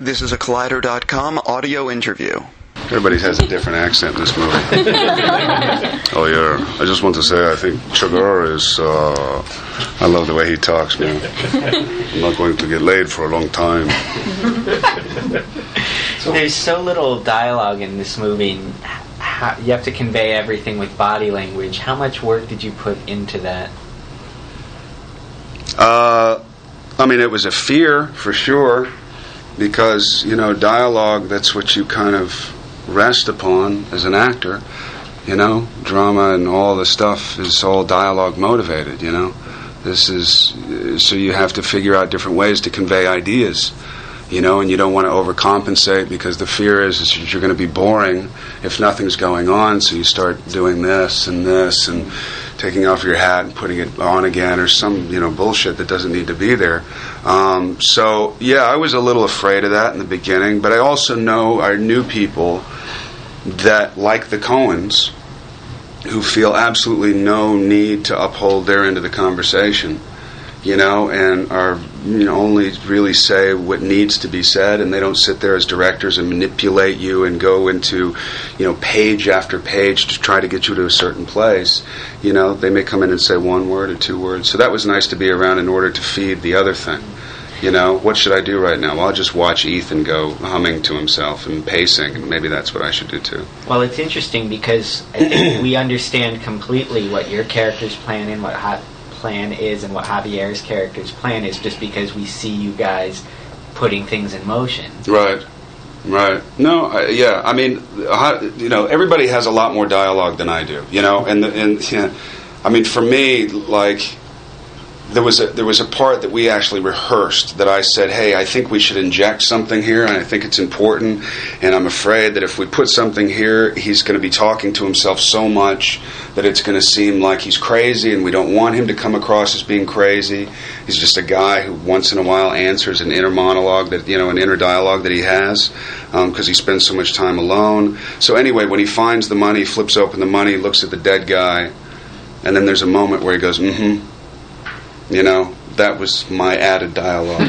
This is a Collider.com audio interview. Everybody has a different accent in this movie. Oh yeah, I just want to say I think Chigurh is, I love the way he talks, man. I'm not going to get laid for a long time. There's so little dialogue in this movie, and you have to convey everything with body language. How much work did you put into that? I mean, it was a fear, for sure, because, dialogue, that's what you kind of rest upon as an actor. Drama and all the stuff is all dialogue motivated, This is, so you have to figure out different ways to convey ideas, and you don't want to overcompensate because the fear is that you're going to be boring if nothing's going on, so you start doing this and taking off your hat and putting it on again or some, bullshit that doesn't need to be there. So, yeah, I was a little afraid of that in the beginning, but I also I knew people that, like the Coens, who feel absolutely no need to uphold their end of the conversation, and are, only really say what needs to be said, and they don't sit there as directors and manipulate you and go into, page after page to try to get you to a certain place. They may come in and say one word or two words. So that was nice to be around in order to feed the other thing. What should I do right now? Well, I'll just watch Ethan go humming to himself and pacing, and maybe that's what I should do too. Well, it's interesting because I think we understand completely what your character's plan and what plan is and what Javier's character's plan is, just because we see you guys putting things in motion. Right. No, I mean, everybody has a lot more dialogue than I do, I mean, for me, like, there was a part that we actually rehearsed that I said, hey, I think we should inject something here, and I think it's important, and I'm afraid that if we put something here, he's going to be talking to himself so much that it's going to seem like he's crazy, and we don't want him to come across as being crazy. He's just a guy who once in a while answers an inner monologue, that an inner dialogue that he has, because he spends so much time alone. So anyway, when he finds the money, he flips open the money, looks at the dead guy, and then there's a moment where he goes, mm-hmm. That was my added dialogue.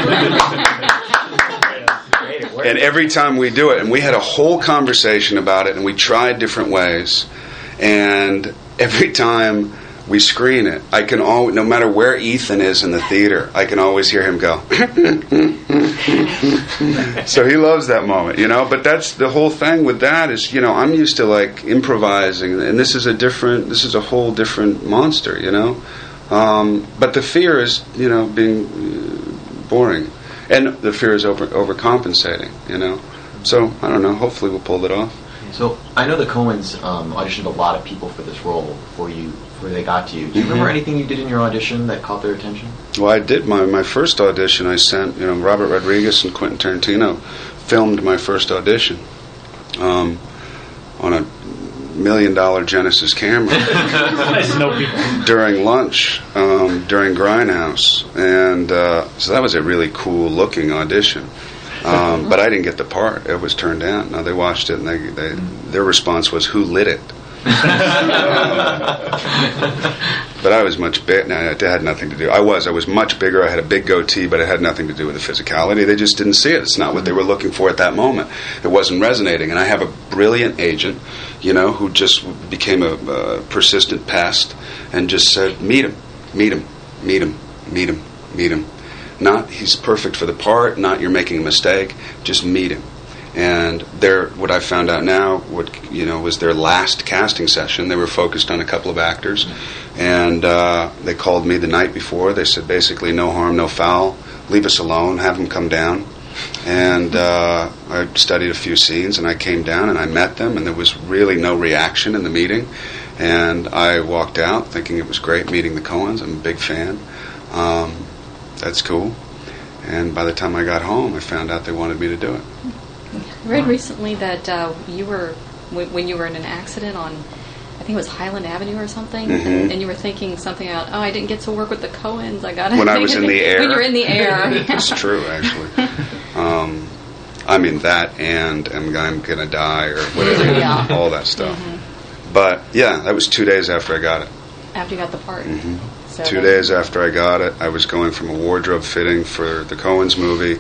And every time we do it, and we had a whole conversation about it, and we tried different ways, and every time we screen it, I can always, no matter where Ethan is in the theater, I can always hear him go. So he loves that moment, But that's the whole thing with that is, I'm used to like improvising, and this is a whole different monster, But the fear is, being boring, and the fear is overcompensating, So I don't know. Hopefully, we'll pull it off. So I know the Coens auditioned a lot of people for this role before they got to you. Do you remember anything you did in your audition that caught their attention? Well, I did my first audition. I sent Robert Rodriguez and Quentin Tarantino filmed my first audition on a $1 million Genesis camera during lunch during Grindhouse, and so that was a really cool looking audition, but I didn't get the part. It was turned down. Now they watched it, and their response was, "Who lit it?" But I was much big. No, it had nothing to do. I was much bigger. I had a big goatee, but it had nothing to do with the physicality. They just didn't see it. It's not what they were looking for at that moment. It wasn't resonating. And I have a brilliant agent, who just became a persistent pest and just said, meet him. Not he's perfect for the part, not you're making a mistake, just meet him. And what I found out now, was their last casting session. They were focused on a couple of actors, and they called me the night before. They said basically, no harm, no foul. Leave us alone. Have them come down. And I studied a few scenes, and I came down and I met them, and there was really no reaction in the meeting. And I walked out thinking it was great meeting the Coens. I'm a big fan. That's cool. And by the time I got home, I found out they wanted me to do it. I read recently that you were, when you were in an accident on, I think it was Highland Avenue or something, and you were thinking something about, I didn't get to work with the Coens. When I was in the air. When you were in the air. It's true, actually. I mean, that and I'm Gonna Die or whatever, all that stuff. But, yeah, that was 2 days after I got it. After you got the part. So 2 days after I got it, I was going from a wardrobe fitting for the Coens movie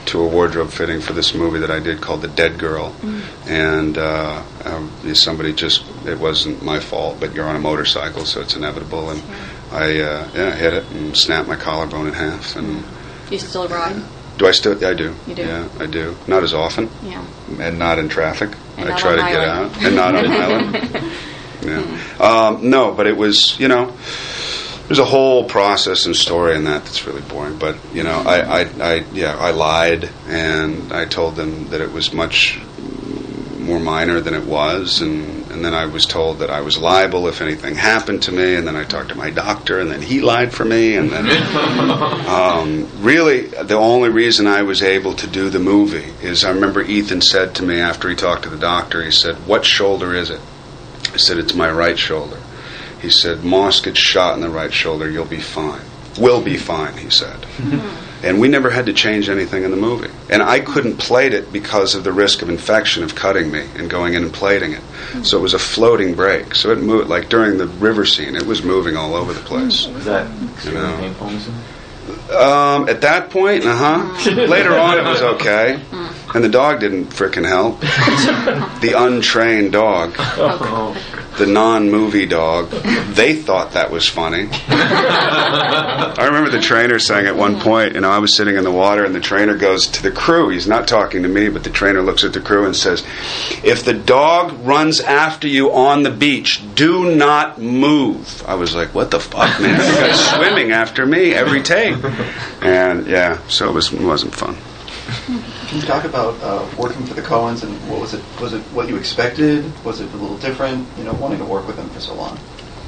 to a wardrobe fitting for this movie that I did called The Dead Girl, and somebody it wasn't my fault, but you're on a motorcycle, so it's inevitable, and I hit it and snapped my collarbone in half. And you still ride? Do I still? I do. You do? Yeah, I do. Not as often. Yeah. And not in traffic. And I try to get out. And not on Highland. Yeah. No, but it was, there's a whole process and story in that's really boring. But, I lied, and I told them that it was much more minor than it was, and then I was told that I was liable if anything happened to me, and then I talked to my doctor, and then he lied for me, and then really the only reason I was able to do the movie is I remember Ethan said to me after he talked to the doctor, he said, "What shoulder is it?" I said, "It's my right shoulder." He said, "Moss gets shot in the right shoulder, you'll be fine." "Will be fine," he said. And we never had to change anything in the movie. And I couldn't plate it because of the risk of infection of cutting me and going in and plating it. So it was a floating break. So it moved, like during the river scene, it was moving all over the place. Was that extremely painful? At that point, Later on, it was okay. And the dog didn't frickin' help. The untrained dog. The non-movie dog. They thought that was funny. I remember the trainer saying at one point, I was sitting in the water, and the trainer goes to the crew. He's not talking to me, but the trainer looks at the crew and says, "If the dog runs after you on the beach, do not move." I was like, what the fuck, man? The guy's swimming after me every take. And, so it wasn't fun. Can you talk about working for the Coens, and what was it? Was it what you expected? Was it a little different? Wanting to work with them for so long.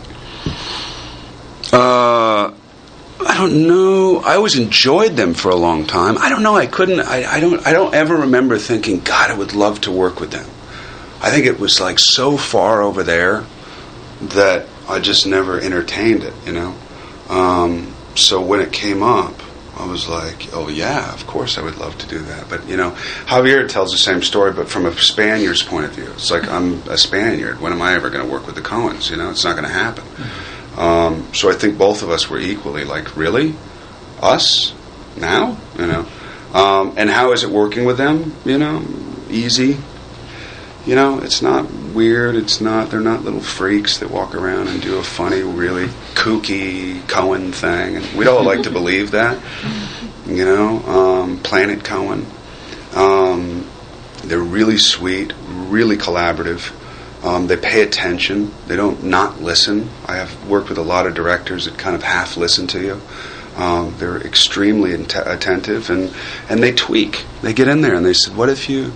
I don't know. I always enjoyed them for a long time. I don't know. I don't ever remember thinking, God, I would love to work with them. I think it was like so far over there that I just never entertained it. So when it came up, I was like, oh yeah, of course I would love to do that. But, Javier tells the same story, but from a Spaniard's point of view. It's like, I'm a Spaniard. When am I ever going to work with the Coens? It's not going to happen. So I think both of us were equally like, really? Us? Now? And how is it working with them? Easy. It's not weird. They're not little freaks that walk around and do a funny, really kooky Coen thing. And we'd all like to believe that. Planet Coen. They're really sweet, really collaborative. They pay attention. They don't not listen. I have worked with a lot of directors that kind of half listen to you. They're extremely attentive, and they tweak. They get in there and they said, what if you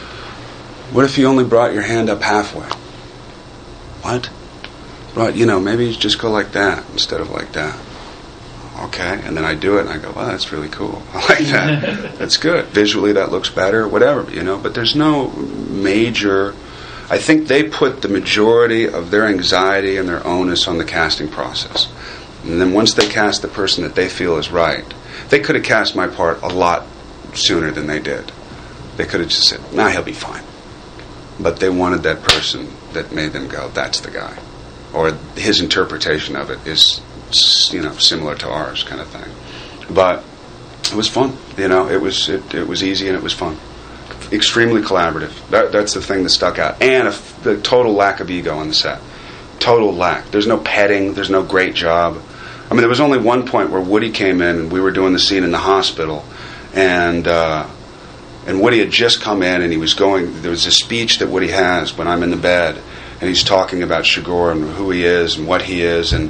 only brought your hand up halfway? What? Maybe you just go like that instead of like that. Okay. And then I do it and I go, wow, that's really cool. I like that. That's good. Visually that looks better, whatever, But there's no major... I think they put the majority of their anxiety and their onus on the casting process. And then once they cast the person that they feel is right, they could have cast my part a lot sooner than they did. They could have just said, nah, he'll be fine. But they wanted that person that made them go, that's the guy. Or his interpretation of it is, similar to ours kind of thing. But it was fun. It was easy and it was fun. Extremely collaborative. That's the thing that stuck out. And the total lack of ego on the set. Total lack. There's no petting. There's no great job. I mean, there was only one point where Woody came in and we were doing the scene in the hospital, and Woody had just come in and he was going. There was a speech that Woody has when I'm in the bed, and he's talking about Chigurh and who he is and what he is, and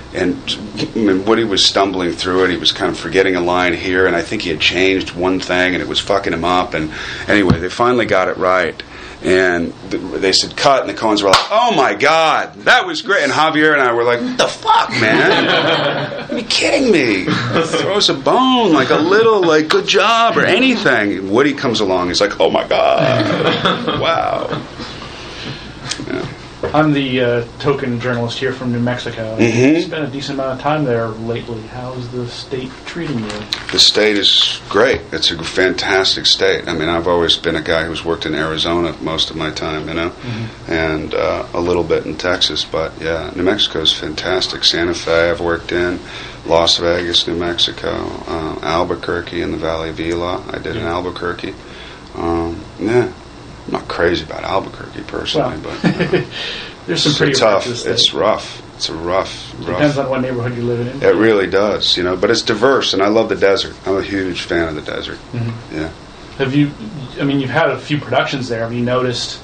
Woody was stumbling through it. He was kind of forgetting a line here, and I think he had changed one thing, and it was fucking him up. And anyway, they finally got it right, and they said cut, and the Coens were like, "Oh my God, that was great!" And Javier and I were like, "What the fuck, man? Are you kidding me? Throw us a bone, like a little, like good job or anything." And Woody comes along, he's like, "Oh my God, wow." Yeah. I'm the token journalist here from New Mexico. Mm-hmm. I've spent a decent amount of time there lately. How's the state treating you? The state is great. It's a fantastic state. I mean, I've always been a guy who's worked in Arizona most of my time, and a little bit in Texas. But yeah, New Mexico is fantastic. Santa Fe I've worked in. Las Vegas, New Mexico, Albuquerque in the Valley of Elah. I did in Albuquerque. I'm not crazy about Albuquerque personally, but there's some it's pretty tough. rough. It's rough. It's a rough. Depends on what neighborhood you're living in. It really does, but it's diverse, and I love the desert. I'm a huge fan of the desert. Mm-hmm. Yeah. Have you? I mean, you've had a few productions there. Have you noticed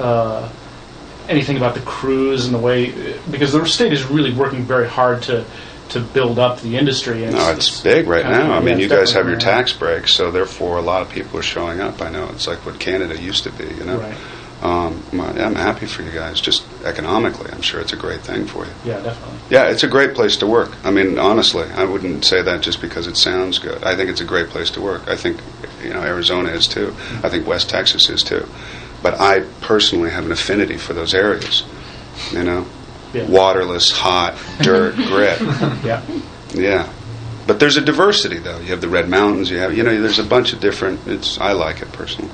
anything about the crews and the way? Because the state is really working very hard to build up the industry. And it's big right now. I mean, you guys have your definitely tax breaks, so therefore a lot of people are showing up. I know it's like what Canada used to be. Right. I'm happy for you guys. Just economically, I'm sure it's a great thing for you. Yeah, definitely. Yeah, it's a great place to work. I mean, honestly, I wouldn't say that just because it sounds good. I think it's a great place to work. I think Arizona is too. I think West Texas is too. But I personally have an affinity for those areas. Yeah. Waterless, hot, dirt, grit. Yeah. But there's a diversity, though. You have the Red Mountains. You have, there's a bunch of different. I like it personally.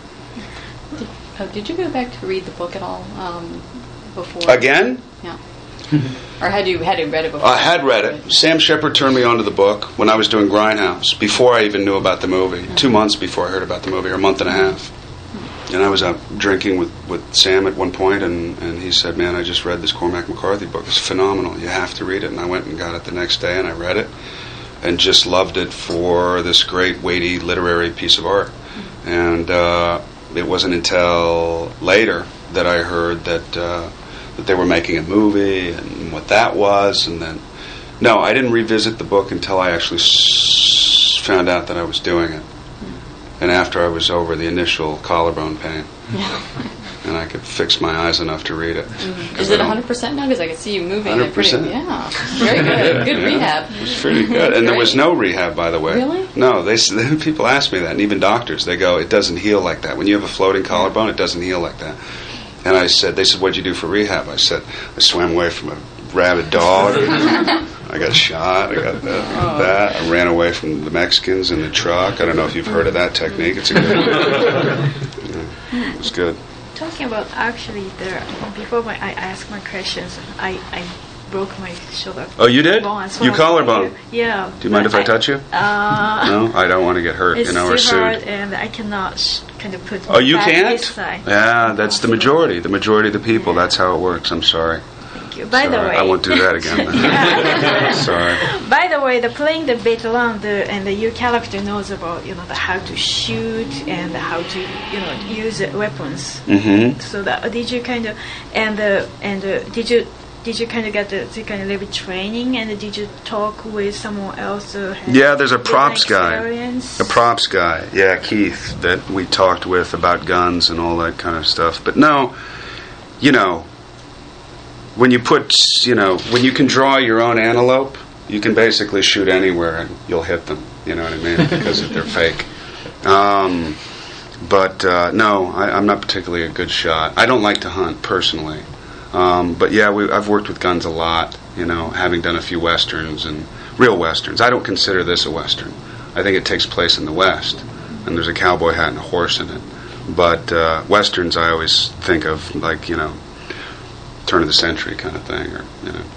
Did you go back to read the book at all before? Again? Yeah. Or had you read it before? I had read it. Sam Shepard turned me onto the book when I was doing Grindhouse, before I even knew about the movie. 2 months before I heard about the movie, or a month and a half. And I was out drinking with Sam at one point, and he said, "Man, I just read this Cormac McCarthy book. It's phenomenal. You have to read it." And I went and got it the next day, and I read it, and just loved it for this great, weighty, literary piece of art. And it wasn't until later that I heard that they were making a movie and what that was. And then, no, I didn't revisit the book until I actually found out that I was doing it. And after I was over the initial collarbone pain. And I could fix my eyes enough to read it. Is it 100% now? Because I could see you moving. 100%. Yeah, very good. Good rehab. It was pretty good. And there was no rehab, by the way. Really? No, people ask me that, and even doctors, they go, "It doesn't heal like that. When you have a floating collarbone, it doesn't heal like that." And they said, "What'd you do for rehab?" I said, "I swam away from a rabid dog. I got shot. I got that. I ran away from the Mexicans in the truck. I don't know if you've heard of that technique. It's a good it was good." Talking about before I ask my questions, I broke my shoulder. Oh, you did? Bones. You collarbone? Yeah. Do you mind if I touch you? No, I don't want to get hurt, it's or too hard, sued. and I cannot kind of put. Oh, you back can't? This side. Yeah, that's the majority. The majority of the people. That's how it works. I'm sorry. Thank you. By the way, I won't do that again. Sorry. By the way, playing the Beethoven, and your character knows about how to shoot and how to use weapons. Mm-hmm. So did you kind of did you kind of get the kind of little bit training, and did you talk with someone else? Yeah, there's a props guy. Experience? A props guy. Yeah, Keith, that we talked with about guns and all that kind of stuff. But no, when you when you can draw your own antelope, you can basically shoot anywhere and you'll hit them. You know what I mean? Because they're fake. But no, I'm not particularly a good shot. I don't like to hunt personally. But yeah, I've worked with guns a lot. Having done a few westerns and real westerns. I don't consider this a western. I think it takes place in the West, and there's a cowboy hat and a horse in it. But westerns, I always think of like turn of the century kind of thing, or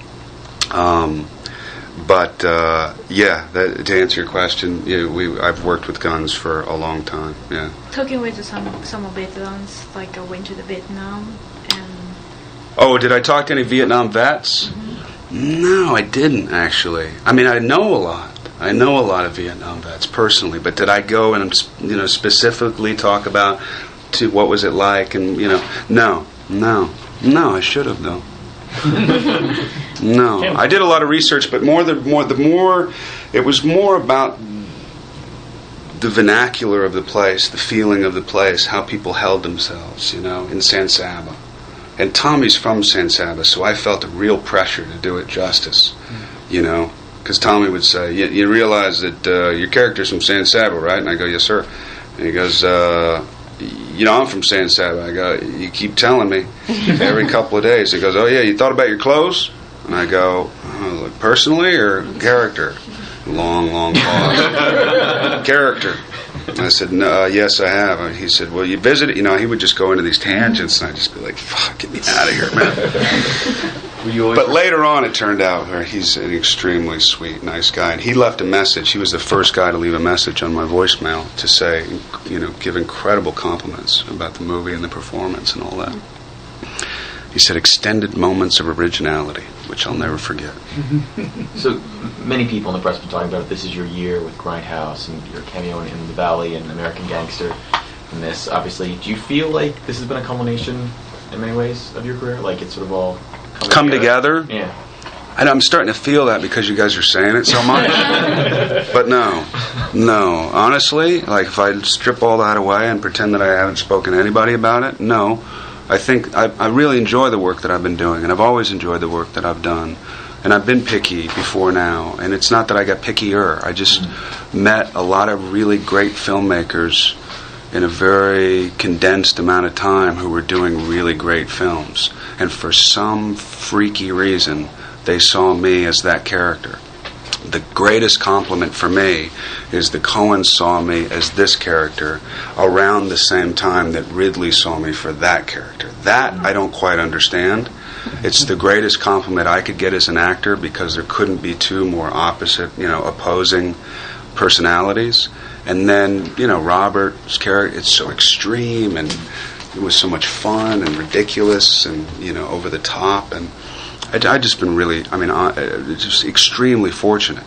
But yeah, to answer your question, I've worked with guns for a long time. Yeah. Talking with some of veterans, like I went to the Vietnam. Oh, did I talk to any Vietnam vets? Mm-hmm. No, I didn't actually. I mean, I know a lot. I know a lot of Vietnam vets personally, but did I go and specifically talk about what was it like? And no, I should have though. No, I did a lot of research, but it was more about the vernacular of the place, the feeling of the place, how people held themselves, in San Saba. And Tommy's from San Saba, so I felt a real pressure to do it justice, because Tommy would say, you realize that your character's from San Saba, right? And I go, yes, sir. And he goes, I'm from San Saba. I go, you keep telling me every couple of days. He goes, oh, yeah, you thought about your clothes? And I go, like personally or character? Long pause. Character. I said, no, yes, I have. And he said, well, you visited, he would just go into these tangents, and I'd just be like, fuck, get me out of here, man. But later on, it turned out he's an extremely sweet, nice guy. And he left a message. He was the first guy to leave a message on my voicemail to say, give incredible compliments about the movie and the performance and all that. He said, extended moments of originality, which I'll never forget. So many people in the press have been talking about it. This is your year with Grindhouse and your cameo in The Valley and American Gangster. And this, obviously, do you feel like this has been a culmination in many ways of your career? Like it's sort of all come together? Yeah. And I'm starting to feel that because you guys are saying it so much. But no. Honestly, like if I strip all that away and pretend that I haven't spoken to anybody about it, no. I think I really enjoy the work that I've been doing, and I've always enjoyed the work that I've done. And I've been picky before now, and it's not that I got pickier. I just met a lot of really great filmmakers in a very condensed amount of time who were doing really great films. And for some freaky reason, they saw me as that character. The greatest compliment for me is the Coens saw me as this character around the same time that Ridley saw me for that character. That I don't quite understand. It's the greatest compliment I could get as an actor because there couldn't be two more opposite, opposing personalities. And then, Robert's character, it's so extreme and it was so much fun and ridiculous and, over the top. And I've just been really, just extremely fortunate,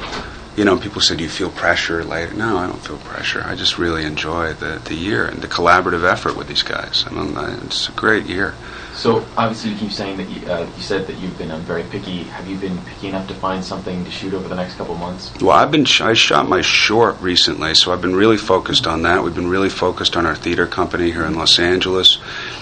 people say, do you feel pressure later? No, I don't feel pressure. I just really enjoy the year and the collaborative effort with these guys. It's a great year. So, obviously, you keep saying that you said that you've been very picky. Have you been picky enough to find something to shoot over the next couple of months? Well, I shot my short recently, so I've been really focused on that. We've been really focused on our theater company here in Los Angeles.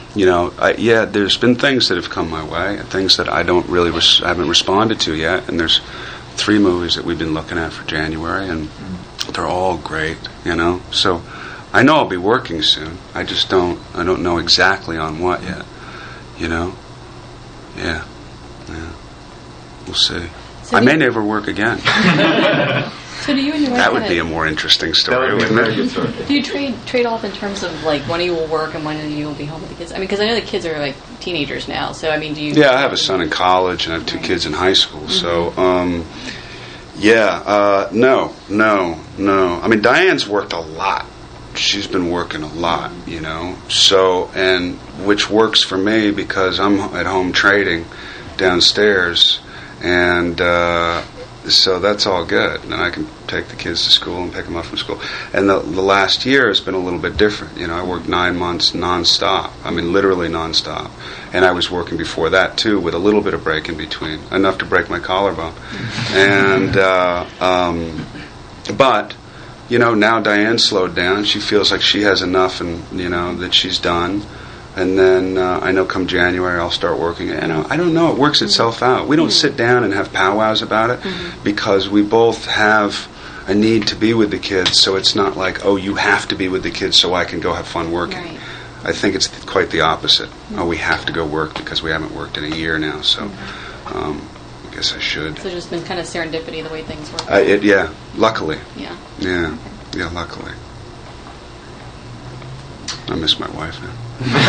There's been things that have come my way, and things that I don't really haven't responded to yet. And there's 3 movies that we've been looking at for January, and they're all great. So I know I'll be working soon. I don't know exactly on what yet. Yeah. We'll see. So I may never work again. So do you and your wife? That would be a more interesting story, wouldn't it? Do you trade off in terms of like when you will work and when you will be home with the kids? Because I know the kids are like teenagers now. So do you? Yeah, I have a son in college and I have 2 kids in high school. Mm-hmm. So, no. Diane's worked a lot. She's been working a lot, So, and which works for me because I'm at home trading downstairs, and so that's all good. And I can take the kids to school and pick them up from school. And the last year has been a little bit different. I worked 9 months nonstop. Literally nonstop. And I was working before that too, with a little bit of break in between, enough to break my collarbone. And but. Now Diane slowed down. She feels like she has enough, and that she's done. And then I know come January I'll start working. I don't know. It works itself out. We don't sit down and have powwows about it because we both have a need to be with the kids. So it's not like, oh, you have to be with the kids so I can go have fun working. Right. I think it's quite the opposite. Oh, we have to go work because we haven't worked in a year now. So. I guess I should. So just been kind of serendipity the way things work. Luckily. Yeah. Yeah, luckily. I miss my wife now.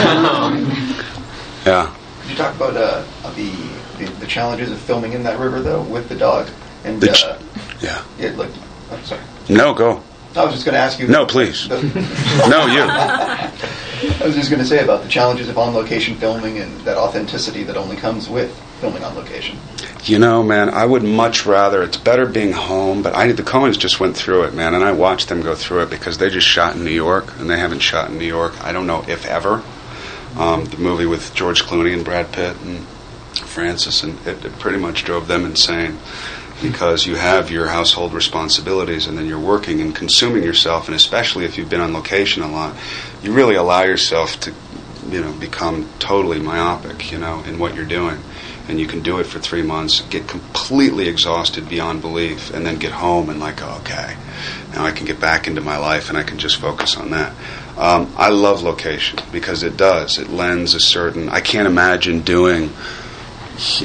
Yeah. Could you talk about the challenges of filming in that river though with the dog and yeah. I'm sorry. No, go. I was just going to ask you. No, please. No, you. I was just going to say about the challenges of on-location filming and that authenticity that only comes with filming on location. Man, I would much rather, it's better being home, but the Coens just went through it, man, and I watched them go through it because they just shot in New York, and they haven't shot in New York, I don't know if ever. The movie with George Clooney and Brad Pitt and Francis, and it pretty much drove them insane. Because you have your household responsibilities and then you're working and consuming yourself, and especially if you've been on location a lot, you really allow yourself to, become totally myopic, in what you're doing. And you can do it for 3 months, get completely exhausted beyond belief, and then get home and okay, now I can get back into my life and I can just focus on that. I love location because it lends a certain, I can't imagine doing,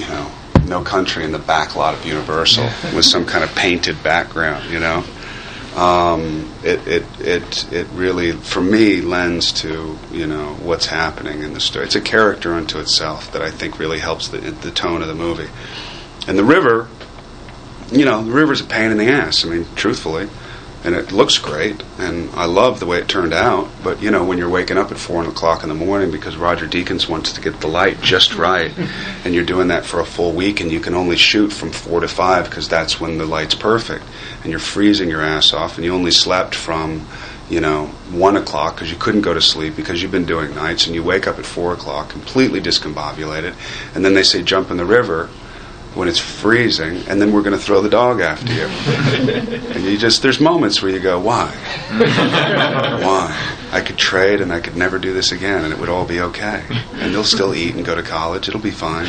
No Country in the back lot of Universal with some kind of painted background, it really, for me, lends to what's happening in the story. It's a character unto itself that I think really helps the tone of the movie. And the river, the river's a pain in the ass. I mean, truthfully. And it looks great, and I love the way it turned out. But when you're waking up at 4 o'clock in the morning because Roger Deakins wants to get the light just right, and you're doing that for a full week, and you can only shoot from 4 to 5 because that's when the light's perfect, and you're freezing your ass off, and you only slept from 1 o'clock because you couldn't go to sleep because you've been doing nights, and you wake up at 4 o'clock completely discombobulated, and then they say jump in the river when it's freezing, and then we're going to throw the dog after you. And there's moments where you go, why? Why? I could trade and I could never do this again, and it would all be okay. And they'll still eat and go to college. It'll be fine.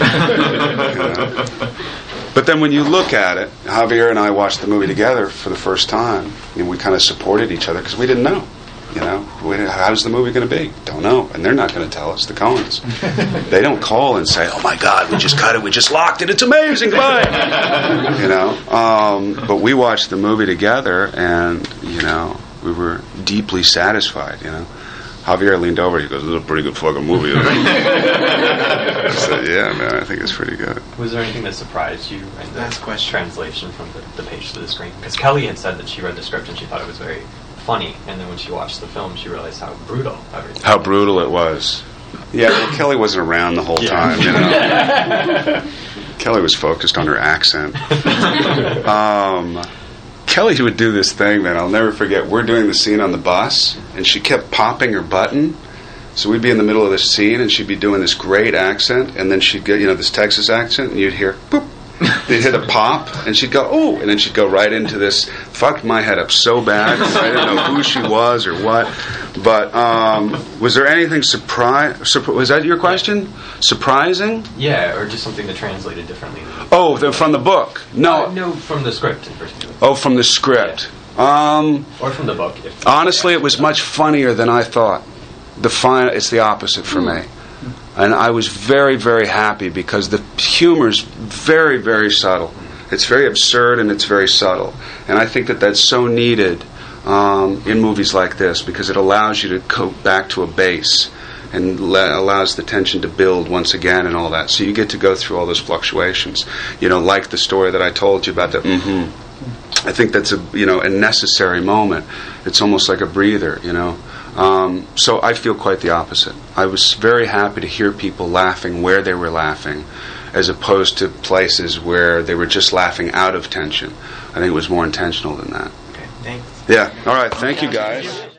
But then when you look at it, Javier and I watched the movie together for the first time, and we kind of supported each other because we didn't know. How's the movie going to be? Don't know. And they're not going to tell us, the Coens. They don't call and say, oh my God, we just cut it, we just locked it, it's amazing, goodbye. But we watched the movie together, and, we were deeply satisfied, Javier leaned over, he goes, this is a pretty good fucking movie. I said, yeah, man, I think it's pretty good. Was there anything that surprised you in the translation from the page to the screen? Because Kelly had said that she read the script and she thought it was very funny, and then when she watched the film, she realized how brutal everything. How brutal it was. Yeah, well, Kelly wasn't around the whole time. Kelly was focused on her accent. Kelly would do this thing, man. I'll never forget. We're doing the scene on the bus, and she kept popping her button. So we'd be in the middle of this scene, and she'd be doing this great accent, and then she'd get this Texas accent, and you'd hear boop. They'd hit a pop, and she'd go, oh, and then she'd go right into this, fucked my head up so bad, I didn't know who she was or what. But was there anything was that your question? Surprising? Yeah, or just something that translated differently. Oh, from the book? No. No, from the script in particular. Oh, from the script. Yeah. Or from the book. Honestly, it was much funnier than I thought. It's the opposite for me. And I was very, very happy because the humor's very, very subtle. It's very absurd and it's very subtle. And I think that that's so needed in movies like this because it allows you to go back to a base and allows the tension to build once again and all that. So you get to go through all those fluctuations. Like the story that I told you about the I think that's a necessary moment. It's almost like a breather, So I feel quite the opposite. I was very happy to hear people laughing where they were laughing, as opposed to places where they were just laughing out of tension. I think it was more intentional than that. Okay, thanks. Yeah. All right. Thank you, guys.